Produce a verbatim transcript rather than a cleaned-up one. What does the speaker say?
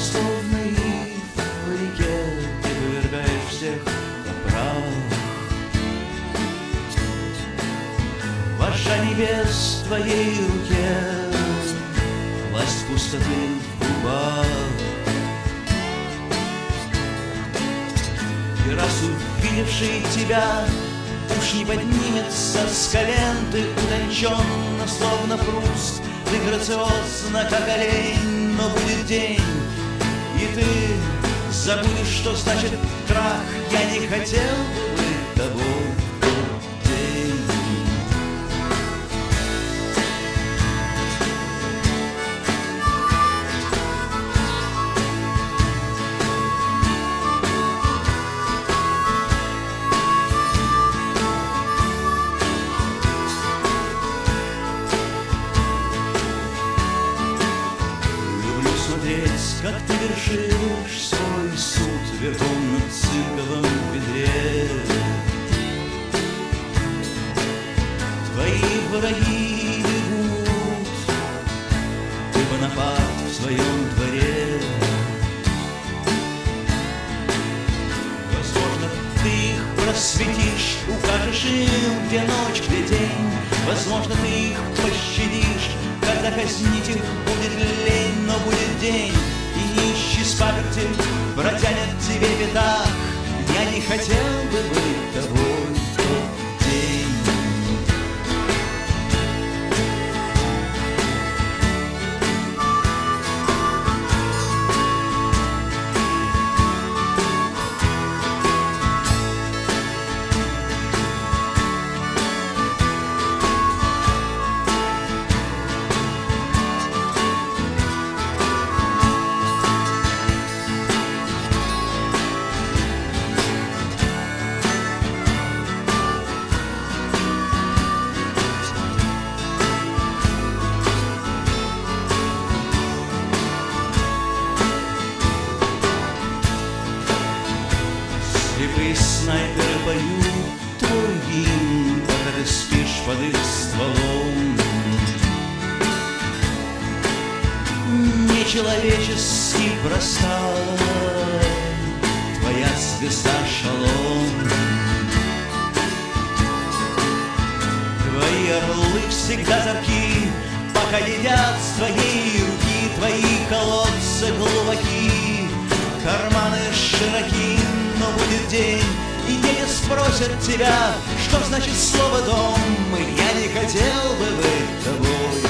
словно ив в реке, ты повергаешь всех на прах. Вожжа небес в твоей руке, власть пустоты в губах. И раз увидевший тебя уж не поднимется с колен, ты утонченно, словно Пруст, ты грациозно, как олень, но будет день, и ты забудешь, что значит крах. Я не хотел бы быть тобой в тот день. Как ты вершишь свой суд верхом на цинковом ведре. Твои враги бегут, ты Бонапарт в своем дворе. Возможно, ты их просветишь, укажешь им, где ночь, где день. Возможно, ты их пощадишь, когда казнить их будет лень, но будет день, и нищий с паперти протянет тебе пятак. Я не хотел бы быть тобой в тот день. Слепые снайперы поют твой гимн, пока ты спишь под их стволом. Нечеловечески проста твоя звезда шалом. Твои орлы всегда зорки, пока едят с твоей руки. Твои колодцы глубоки, карманы широки, но будет день, и дети спросят тебя, что значит слово «дом». Я не хотел бы быть тобой